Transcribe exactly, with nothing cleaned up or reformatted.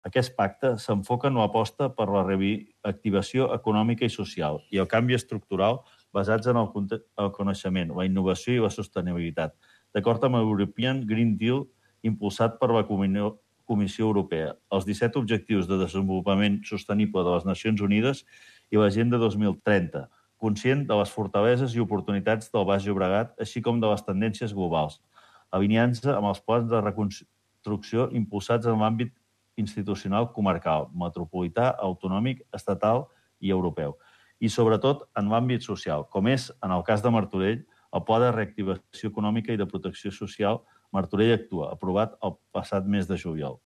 Aquest pacte s'enfoca en l'aposta per la reactivació econòmica i social i el canvi estructural basats en el, el coneixement, la innovació i la sostenibilitat, d'acord amb l'European Green Deal impulsat per la Comissió Europea, els disset Objectius de Desenvolupament Sostenible de les Nacions Unides i l'Agenda dos mil trenta, conscient de les fortaleses i oportunitats del Baix Llobregat, així com de les tendències globals, alineant-se amb els plans de reconstrucció impulsats en l'àmbit institucional comarcal, metropolità, autonòmic, estatal i europeu, i sobretot en l'àmbit social, com és, en el cas de Martorell, el Pla de Reactivació Econòmica i de Protecció Social Martorell Actua, aprovat el passat mes de juliol.